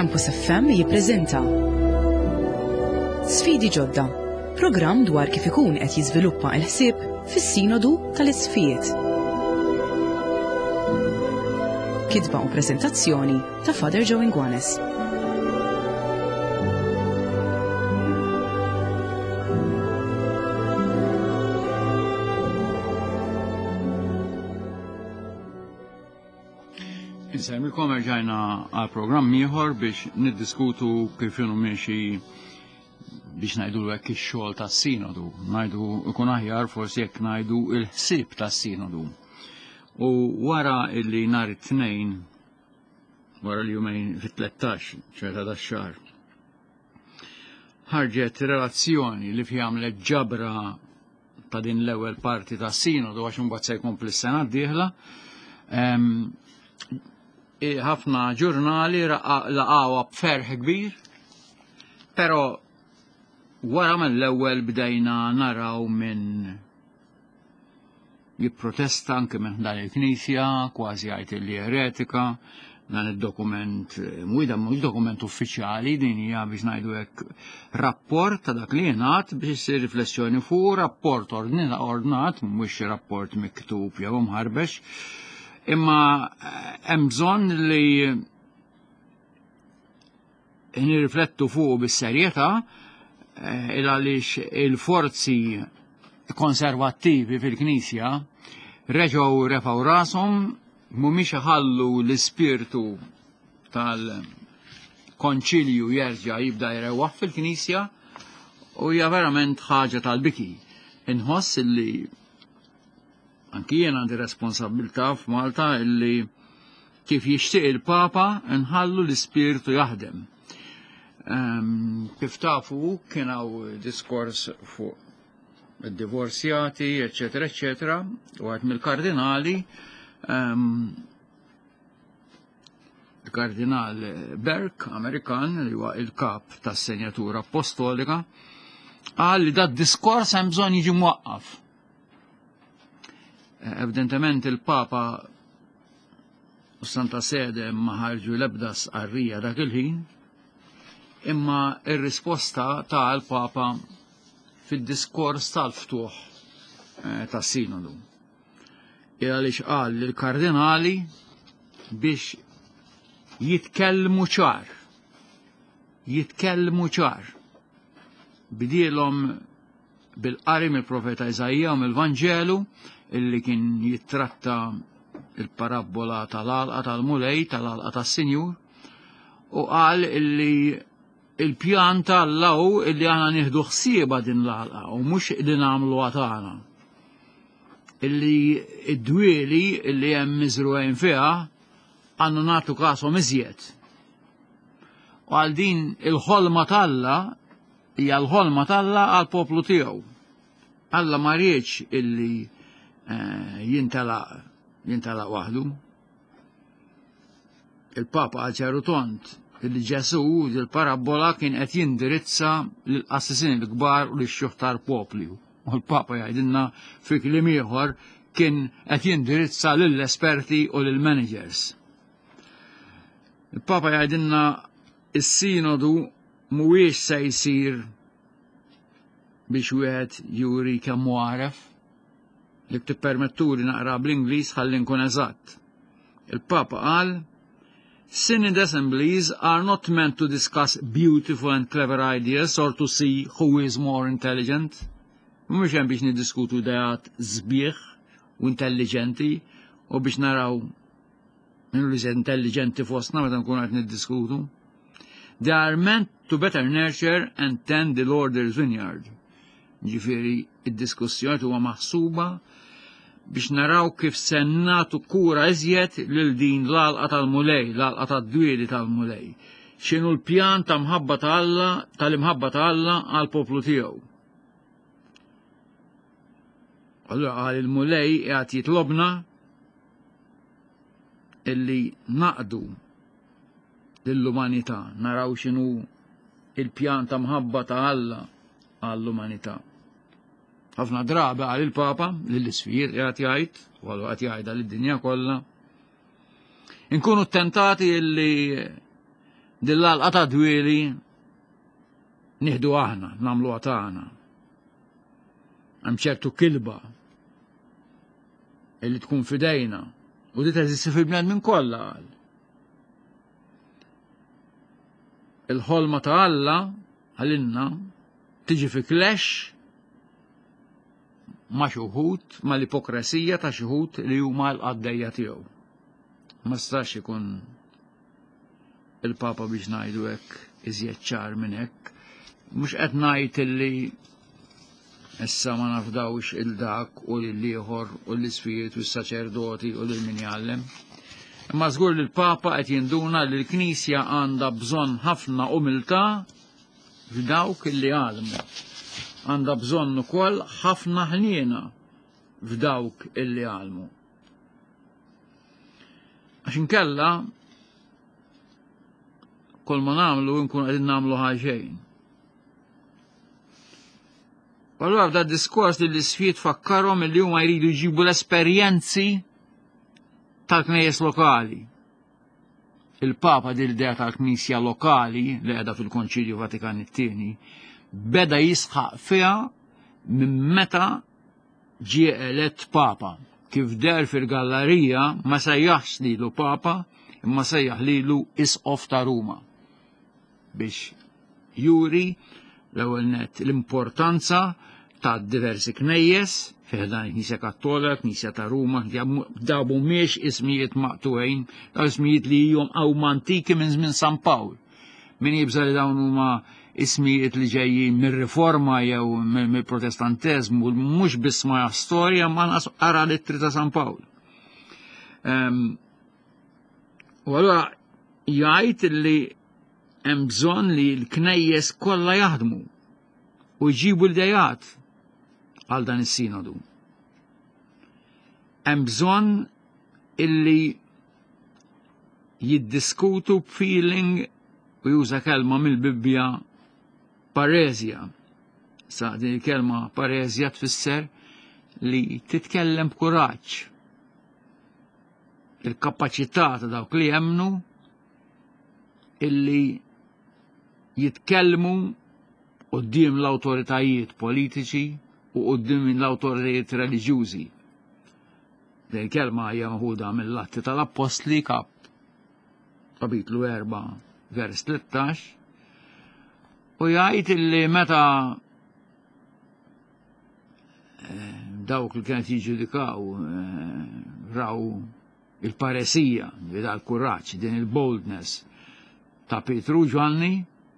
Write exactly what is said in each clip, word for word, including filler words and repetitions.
Campus F M jippreżenta Sfidi ġodda, programm dwar kif ikun qed jiżviluppa l-ħsieb fis-Sinodu tal-Isfijiet. Kitba u preżentazzjoni ta' Father Joe Ingwanes. Insemmilkom erġajna għal programm ieħor biex niddiskutu kif inhu miexi biex ngħidu hekk ix-xogħol tas-Sinodu. Ngħidu ikun aħjar forsi jekk ngħidu l-ħsieb tas-Sinodu. U wara illi nhar it-tnejn wara l-jumejn fit-tlettax ċerta tax-xahar ħarġet relazzjoni li fiha għamlet ġabra ta' din l-ewwel parti tas-Sinodu għax imbagħad se jkompli s-sena d-dieħla. Ħafna ġurnali laqgħuha b'ferħ kbir, però wara mill-ewwel bdejna naraw minn jipprotesta anke minn dan il-Knisja, kważi jgħid li eretika, dan id-dokument mwida mhux dokument uffiċjali, din hija biex ngħidu hekk rapport ta' dak li jingħad biex issir riflessjoni fuq rapport ordnat, mhux rapport miktub jew mħarbex. Imma hemm bżonn li nirriflettu fuq bis-serjetà il għaliex il-forzi konservattivi fil-Knisja reġgħu refgħu rashom mhumiex iħallu l-ispirtu tal-konċilju jerġa' jibda jrewwaħ fil-Knisja u hija verament ħaġa tal-biki. Inħoss li anki jien għandi responsabilità f'Malta illi kif jixtieq il-Papa nħallu l-ispirtu jaħdem. Um, kif tafu kien hawn diskors fuq id-divorzjati, eċetera, eċetera, u għad mill-kardinali, um, il-kardinal Berk, Amerikan, li huwa il-kap tas-Senjatura Apostolika, qal li dat diskors hemm bżonn jiġi mwaqqaf. Evidentement il-Papa u Santa Sede ma ħarġu l-ebda sqarrija dak il-ħin, imma ir-risposta tal-Papa fid-diskors tal-ftuħ tas-Sinodu. Għaliex qal lill-kardinali biex jitkellmu ċar, jitkellmu ċar, bidielhom bil-qari mill-Profeta Iżajja u mill-Vanġelu illi kien jittratta il-parabola tal-għalqa tal-mulej, tal-għalqa tas-Sinjur, u qal illi il-pjan tal-law illi għana nieħdu ħsieba din l-għalqa u mhux li nagħmlu għatana. Illi id-dwieli illi hemm miżrugħin fiha għandu nagħtu kasom iżjed. U għal din il-ħolma tal-Alla hija l-ħolma tal-Alla għall-poplu tiegħu. Alla ma rridx illi jintelaq jintelaq waħdu. Il-Papa għal ċaru tont li Ġesu il-parabola kien qed jindirizza lill-qassisini l-kbar u lix-xjuħ tal-popli. U l-Papa jgħidilna fi kliem ieħor kien qed jindirizza lill-esperti u lill-managers. Il-Papa jgħidilna is-Sinodu mhuwiex se jsir biex wieħed juri kemm għaref, li tippermetturi naqra bl-Ingliż ħalli nkun eżatt. Il-Papa qal, Synod assemblies are not meant to discuss beautiful and clever ideas or to see who is more intelligent. Mhux hemm biex niddiskutu ideat sbieħ u intelligenti u biex naraw minnu li se intelligenti fostna meta nkunu qed niddiskutu. They are meant to better nurture and tend the Lord's vineyard. Ġifieri id-diskussjoni huwa maħsuba biex naraw kif se nagħtu kura iżjed lil din l-għalqa tal-mulej, l-għalqa tad-dwieli tal-mulej. X'inhu l-pjan ta' mħabba ta' Alla, tal-imħabba ta' Alla għall-poplu tiegħu. Allura qal il-mulej qiegħed jitlobna illi naqdu lill-umanità, naraw x'inhu il-pjan ta' mħabba ta' Alla għall-umanità. Ħafna drabi għal il-Papa lill-Isfijiet qiegħed jgħid, u għal qed jgħidha lid-dinja kollha. Inkunu tentati illi Dil-għalqa ta' dwieli nieħdu aħna, nagħmlu għatana. Hemm ċertu kilba illi tkun fidejna u di teżisti fil-bnedmin kollha qal. Il-ħolma ta' Alla għalinna tiġi fi clash ma' xi wħud ma' l-ipokresija ta' xi wħud li huma l-qaddejja tiegħu. Ma stax ikun il-Papa biex ngħidu hekk iżjed ċar minn hekk. Mhux qed ngħid illi issa ma nafdawx il-dak u l-ieħor u l-isfijiet u s-saċerdoti u lil min jgħallem. Imma żgur li l-Papa qed jinduna li l-Knisja għandha bżonn ħafna umiltà f'dawk illi għalmu. Għandha bżonn ukoll ħafna ħliena f'dawk illi għalmu. Għax inkella kol ma nagħmlu nkun qegħdin nagħmlu ħaġejn. Allura f'da diskors li l-isfiet fakkarhom li huma jridu jġibu l-esperjenzi tal-knejjes lokali. Il-Papa dil-idea tal-Knisja lokali li qiegħda fil-Konċilju Vatikan it-tieni beda jisħaq fiha minn meta ġie elett Papa. Kif der fil-gallerija ma sejjaħx lilu Papa imma sejjaħ lilu Isqof ta' Ruma biex juri l-ewwel nett l-importanza ta' diversi knejjes fiħdan il-Knisja Kattolika, Knisja ta' Ruma, dabu miex ismijiet maqtuħin, daw ismijiet li jom għaw antiki minn żmien San Pawl. Min jibża li dawn huma ismijiet li ġejjin mir-riforma jew mill-protestantezmu, mhux biss ma' storja ma' ara littri ta' San Pawl. U allura jgħid li hemm bżonn li l-knejjes kollha jaħdmu u jġibu l-idejat għal dan is-sinodu. Hemm bżonn illi jiddiskutu b'feeling u juża kelma mill-Bibbja parezja. Sa din il-kelma parezja tfisser li titkellem b'kuraġġ. Il-kapaċità ta' dawk li jemmnu illi jitkellmu quddiem l-awtoritajiet politiċi u quddiem l-awtoritajiet reliġjużi. Din kelma hija maħuda mill-Atti tal-Apostli kap kapitlu erba' vers tlettax u jgħid illi meta dawk li kienet jiġġudikaw raw il-paresija, bida l-kuraġġ, din il-boldness ta' Petru Ġwanni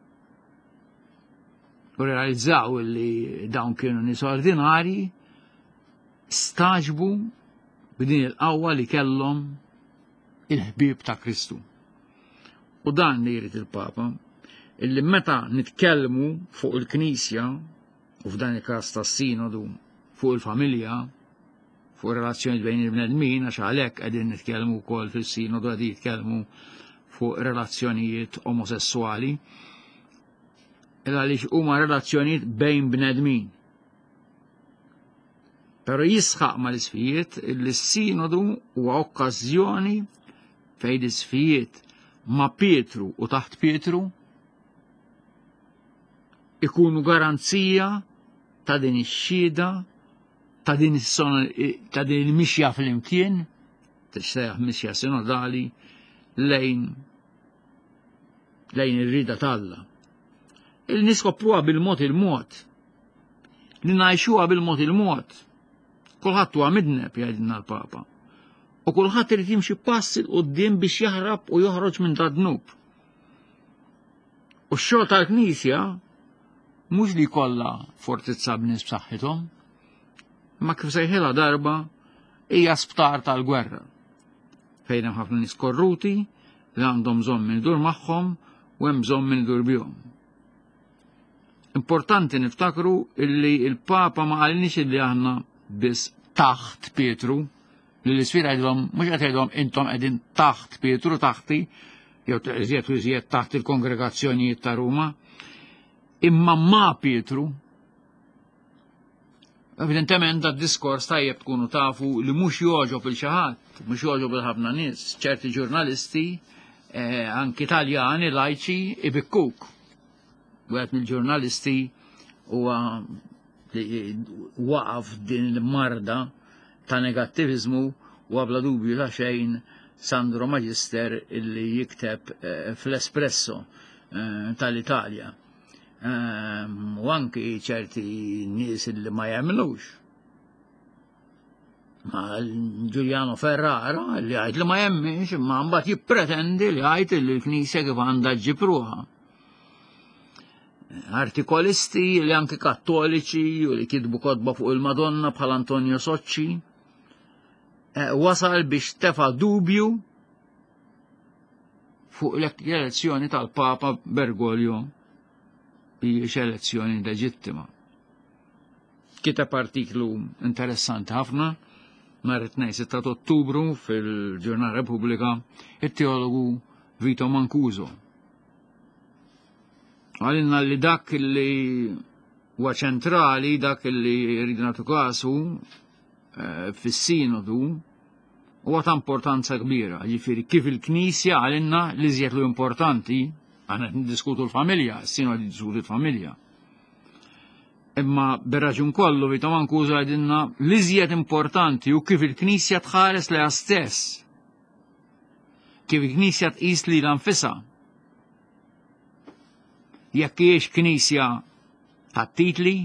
u realizzaw li dawn kienu nies ordinari, staġbu b'din il-qawwa li kellhom il-ħbieb ta' Kristu. U dan li jrid il-Papa, illi meta nitkellmu fuq il-Knisja, u f'dan il-każ tas-Sinodu, fuq il-familja, fuq relazzjoni bejn il-bnedmin, għax għalhekk qegħdin nitkellmu wkoll fis-Sinodu qegħdin jitkellmu fuq relazzjonijiet omosessuali, għaliex huma relazzjonijiet bejn bnedmin. Pero jisħaq ma l-isfijiet li s-Sinodu huwa okkażjoni fejn l-isfijiet ma' Pietru u taħt Pietru ikunu garanzija ta' din ix-xhieda, ta' din ta' din il-mixja fl-imkien, tixtieq mixja sinodali lejn lejn ir-rida t'Alla. Il-nies kopruha bil-mod il-mod. Li ngħixuha bil-mod il-mod. Kulħadd huwa midneb jgħidilna l-Papa. U kulħadd irid jimxi pass il quddiem biex jaħrab u joħroġ minn tad-dnub. U x-xogħol tal-Knisja mhux li jkollha fortizza b'nies b'saħħithom, ma kif sejħilha darba hija sptar tal-gwerra. Fejn hemm ħafna nies korruti li għandhom bżonn min idur magħhom u hemm bżonn min idur bihom. Importanti niftakru illi il-Papa ma qalniex illi aħna biss taħt Pietru, li l-isfira jgħidhom mhux qed jgħidhom intom qegħdin taħt Pietru taħti, jew iżjed u iżjed taħt il-kongregazzjonijiet ta' Ruma, imma ma' Pietru. Evidentement tad-diskors tajjeb tkunu tafu li mhux jogħġob il xi ħadd, mhux jogħġob il ħafna nies, ċerti ġurnalisti anki Taljani lajċi ibikkuk. Wieħed mill-ġurnalisti huwa li waqaf din il-marda ta' negattivizmu u bla dubju ta' xejn Sandro Magister illi jikteb fl-Espresso tal-Italja. U anki ċerti nies illi ma jagħmlux. Ma Giuliano Ferrara li għajt li ma jemmix, imma mbagħad jippretendi li għajt li l-Knisja kif għandha ġġib ruħha. Artikolisti li anki kattoliċi u li kitbu kotba fuq il-Madonna bħal Antonio Socci wasal biex tefa' dubju fuq l-elezzjoni tal-Papa Bergoglio biex elezzjoni leġittima. Kiteb artiklu interessanti ħafna nhar it-tnejn sitta ta' Ottubru fil-Ġurnal Repubblika it-teologu Vito Mancuso. Għalina li dak li huwa ċentrali, dak li rridu nagħtu kasu fis-sinodu huwa ta' importanza kbira. Jiġifieri kif il-Knisja għalina li żjed lu importanti, għandna niddiskutu l-familja, s-sinod jiddiskutu l-familja. Imma bir-raġun kollu Vito Mancuso għedinna li żjed importanti u kif il-Knisja tħares leha stess. Kif il-Knisja tqis lilha nfisha. Jekk hiex Knisja tat-titli,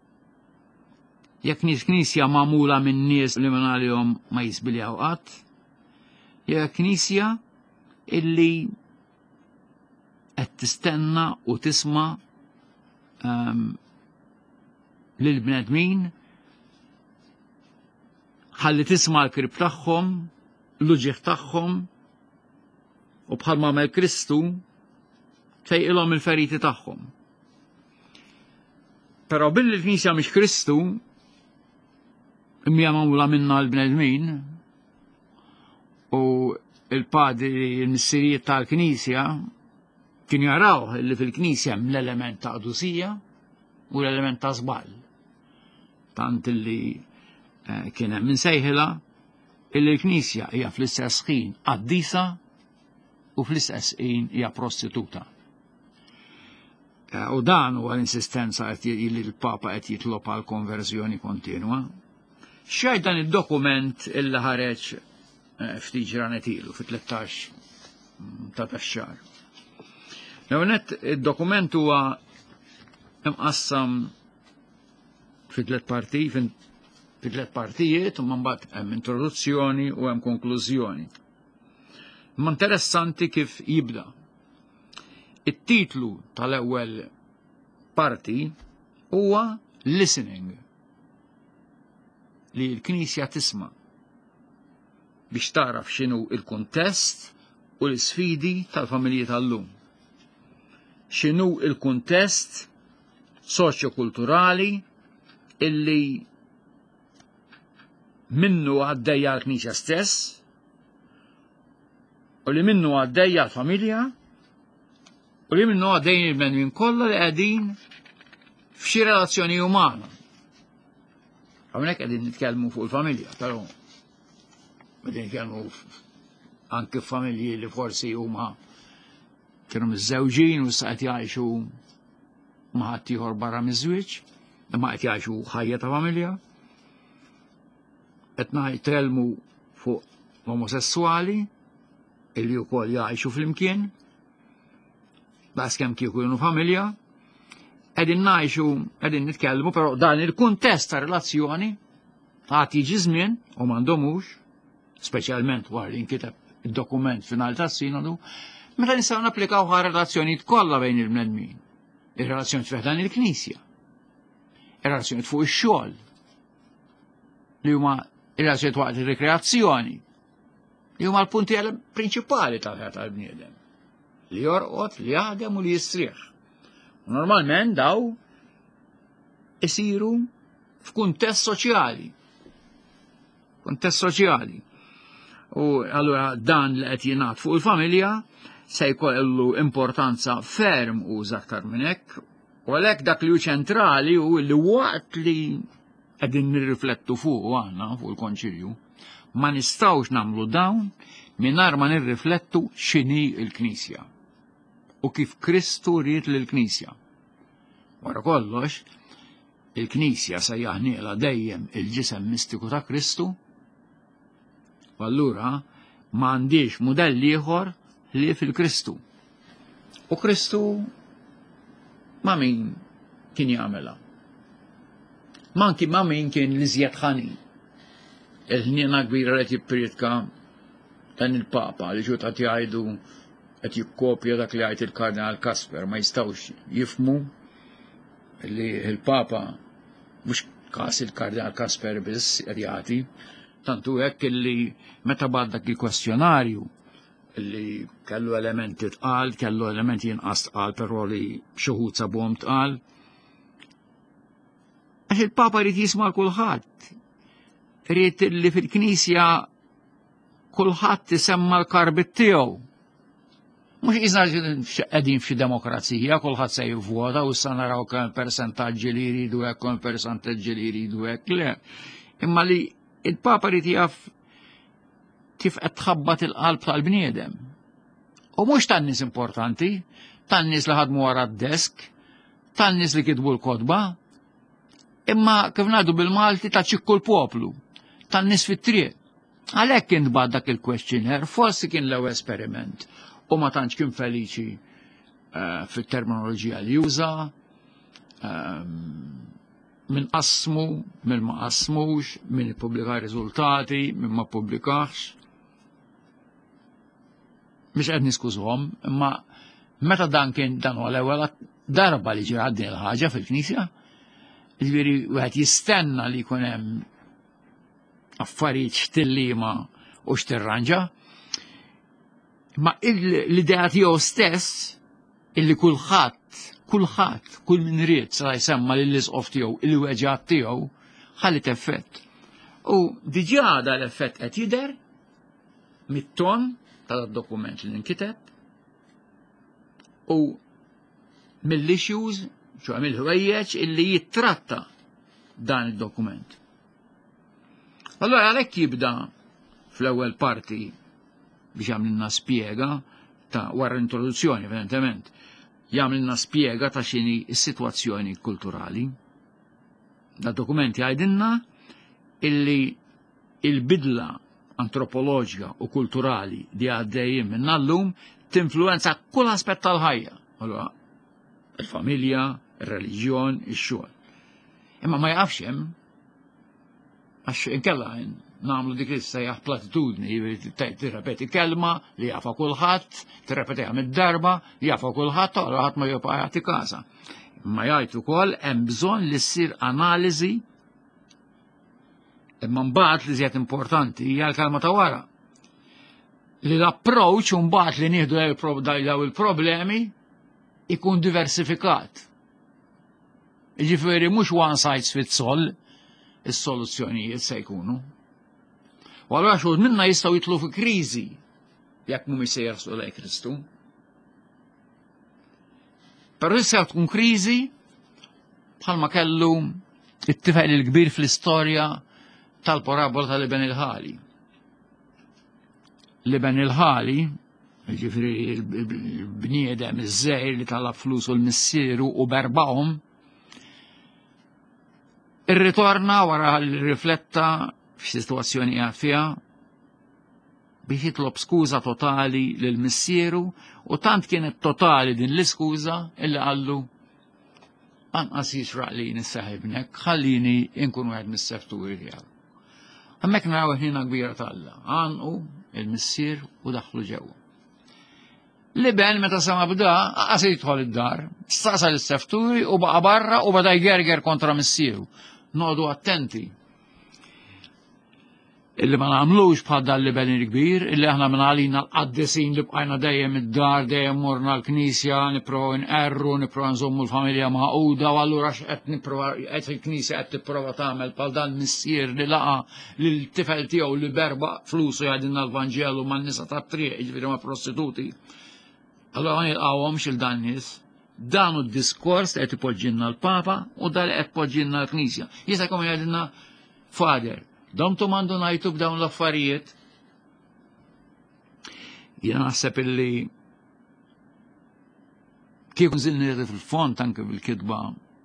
jekk nies Knisja magħmula minn nies li minn għalihom ma jisbiljaw qatt, jekk Knisja illi qed tistenna u tisma' um, lill-bnedmin ħalli tisma' l-krib tagħhom, l-uġieħ tagħhom u bħalma għamel Kristu tfejqilhom il-feriti tagħhom. Però billi l-Knisja mhix Kristu, imma magħmula minnha l-bnedmin u l-padri l-missirijiet tal-Knisja kienu jaraw li fil-Knisja hemm l-element ta' qdusija u l-element ta' żball. Tant illi kien hemm insejħilha illi l-Knisja hija fl-istess ħin qaddisa u fl-istess ħin hija prostituta. U dan huwa l-insistenza li l-Papa qed jitlob għal konverżjoni kontinwa. X'għid dan id-dokument illi ħareġ ftit ġranet ilu fit-tlettax ta' tax-xahar. L-ewwel id-dokument huwa imqassam fi tliet parti, fi tliet partijiet u mbagħad hemm introduzzjoni u hemm konklużjoni. Ma interessanti kif jibda. It-titlu tal-ewwel parti huwa listening. Li l-Knisja tisma' biex taraf x'inhu il-kuntest u l-isfidi tal-familji tal-lum. X'inhu il-kuntest soċjokulturali illi minnu għaddejja l-Knisja stess u li minnu għaddejja l-familja u li minnu għaddejjin il-bnedmin kollha li qegħdin f'xi relazzjoni umana. Hawnhekk qegħdin nitkellmu fuq il-familja, però qegħdin nitkellmu anke f'familji li forsi huma kienu miż-żewġin u issa qed jgħixu ma' ħadd ieħor barra miż-żwieġ, imma qed jgħixu ħajja ta' familja. Qed nitkellmu fuq omosessuali illi wkoll jgħixu flimkien, bas kemm kieku jkunu familja, qegħdin ngħixu, qegħdin nitkellmu, però dan il-kuntest ta' relazzjoni għad jiġi żmien u m'għandhomux, speċjalment wara li nkiteb id-dokument finali tas-sinodu, meta nistgħu napplikaw ħa relazzjonijiet kollha bejn il-bnedmin. Ir-relazzjonijiet fih dan il-Knisja, ir-relazzjonijiet fuq ix-xogħol, li huma ir-relazzjonijiet waqt ir-rekreazzjoni, li huma l-punti prinċipali tal-ħajja tal-bniedem. Li jorqod, li jaħdem u li jistrieħ. Normalment daw isiru f'kuntest soċjali. Kuntest soċjali. U allura dan li qed jingħad fuq il-familja se jkollu importanza ferm u aktar minn hekk, u għalhekk dak li hu ċentrali u li waqt li qegħdin nirriflettu fuq aħna fuq il-konċilju, ma nistgħux nagħmlu dawn mingħajr ma nirriflettu x'inhi l-Knisja u kif Kristu ried lill-Knisja. Wara kollox, il-Knisja se jaħnieqla dejjem il-ġisem mistiku ta' Kristu, u allura m'għandix mudell ieħor li fil-Kristu. U Kristu ma' min kien jagħmilha. Manki ma' min kien li żjed ħanin. Il-ħniena kbira qed jippiritka dan il-Papa li ġu qed jgħidu qed jikkopja dak li għajt il-Kardinal Kasper, ma jistgħux jifhmu li il-Papa mhux każ il-Kardinal Kasper biss qed jagħti, tantu hekk illi meta bad dak il-kwestjonarju li kellu elementi tqal, kellu elementi jinqas tqal, però li xi wħud sabuhom tqal. Għax il-Papa rrid jisma' l-kulħadd. Rrid li fil-Knisja kulħadd isemma l-karbit tiegħu. Mux jizna qegħdin f'xi demokrazija, kulħadd se jivvota u issa naraw kemm persentaġġi li jridu hekk, kemm persentaġġi li jridu hekk, le. Imma li il-Papa rid jaf kif qed tħabbat il-qalb tal-bniedem. U mhux tan-nies importanti, tan-nies li ħadmu wara d-desk, tan-nies li kitbu l-kotba, imma kif ngħidu bil-Malti ta' ċikku l-poplu, tan-nies fit-triq. Għalhekk kien tbagħat dak il-questionnaire, forsi kien l-ewwel esperiment. U ma tantx kien feliċi uh, fit-terminoloġija li juża, um, min qasmu, min ma qasmux, min ippubblika riżultati, min ma pubblikax. Biex qed niskużhom, imma meta dan kien dan huwa l-ewwel darba li ġie din il-ħaġa fil-Knisja, jiġifieri wieħed jistenna li jkun hemm affarijiet xtillima u xtirranġa. Ma l-idea tiegħu stess illi kulħadd, kulħadd, kull min ried sa jsemma lill-isqof tiegħu il-weġġat tiegħu ħallit effett. U diġà dan l-effett qed jidher mit-ton tad-dokument li nkiteb u mill-issues, ċo mill-ħwejjeġ illi jittratta dan id-dokument. Allora għalhekk jibda fl-ewwel parti biex jagħmlilna spjega ta' wara l-introduzzjoni, evidentement, jagħmlilna spjega ta' x'inhi s-sitwazzjoni kulturali. Da' dokumenti għajdilna illi il-bidla antropoloġika u kulturali li għaddejjin minn llum tinfluwenza kull aspett tal-ħajja. Allura, il-familja, ir-reliġjon, ix-xogħol. Imma ma jafx hemm għax inkella nagħmlu dik issejjaħ platitudni, tirrepeti kelma li jafa kulħadd, tirrepetiha mid-darba, jafa kulħadd, u ħadd ma jibqa' jagħti każa. Imma jgħid ukoll hemm bżonn li ssir analiżi, imma mbagħad li żjed importanti hija l-kelma ta' wara. Li l-approach mbagħad li nieħdu daw il-problemi ikun diversifikat. Jiġifieri mhux one size fits all is-soluzzjonijiet se jkunu. U allura xogħol minna jistgħu jitlu fi kriżi jekk mhumiex se jersu lejn Kristu. Però issa tkun kriżi bħalma kellu it-tifel il-kbir fl-istorja tal-parabola tal-Liben il-ħali. Liben il-ħali, jiġifieri l-bniedem iż-żgħir li talab flus u l-missieru u berbahom, irritorna wara l-rifletta f'sitwazzjoni qiegħed fiha biex jitlob skuża totali lil missieru u tant kienet totali din l-iskuża illi qallu anqas jixraq li nissaħibnek ħallini inkun wieħed mis-sefturi tiegħu. Hemmhekk naraw ħina kbira talla, għanqu il-missier u daħlu ġewwa. Liben meta sema bda qas jidħol id-dar, staqsa lis-sefturi u baqa' barra u bada jgerger kontra missieru. Noqogħdu attenti illi ma nagħmlux bħal dan Liben il-kbir, illi aħna minn għalina l-qaddisin li bqajna dejjem id-dar, dejjem morna l-Knisja, nipprova nqerru, nipprova nżommu l-familja magħquda, u allura x'qed nipprova qed il-Knisja qed tipprova tagħmel bħal dan missier li laqa lil tifel tiegħu li berba flusu jgħidilna l-Vanġelu man-nisa tat-triq, jiġifieri ma' prostituti. Allura ma nilqawhomx il dan nies. Dan hu d-diskors qed ipoġġilna l-Papa u dan qed poġġilna l-Knisja. Jista' jkun jgħidilna Father, domtu mandu najtu b'dawn l-affarijiet. Jiena naħseb illi kif nżilni fil-font anke bil-kitba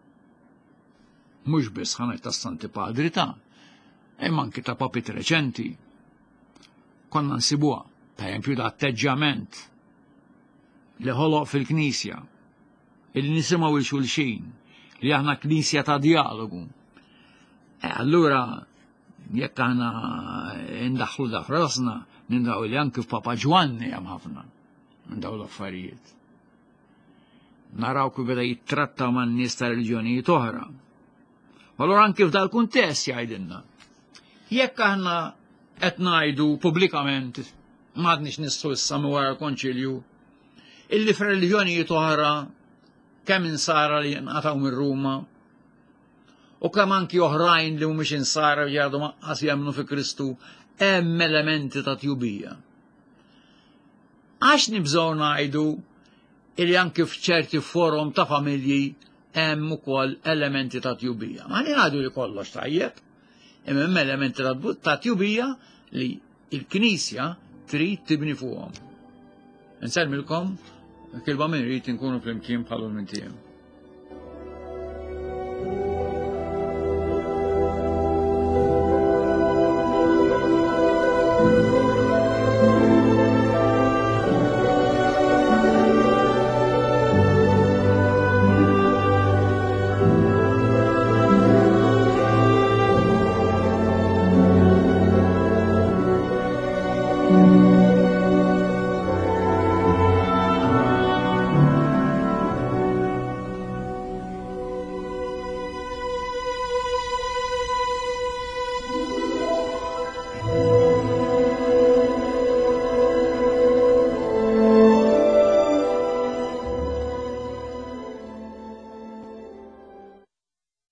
mhux biss ħanajt ta' Santi Padri ta' imma anke ta' papit reċenti. Konna nsibuha, pereempju da' atteġġament li ħoloq fil-Knisja, illi nisimgħu il xulxin, li aħna Knisja ta' dialogu. E allura jekk aħna ndaħlu dak rasna, nindaw li anke f'Papa Ġwanni hemm ħafna minn dawn l-affarijiet. Naraw kif beda jittratta man nies ta' reliġjonijiet oħra. Allura anke f'dal kuntest jgħidilna. Jekk aħna qed ngħidu pubblikament m'għadniex nistgħu issa wara l-Konċilju illi f'reliġjonijiet oħra kemm insara li nqatgħu minn Ruma u kemm anki oħrajn li mhumiex insara jgħidu maqqas jemmnu fi Kristu hemm elementi ta' tjubija. Għax nibżgħu ngħidu illi anke f'ċerti forum ta' familji hemm ukoll elementi ta' tjubija. Ma ngħidu li kollox tajjeb, imma hemm elementi ta' tjubija li l-Knisja trid tibni fuqhom. Nsellmilkom kilba minn irid inkunu flimkien bħal minn tiegħu.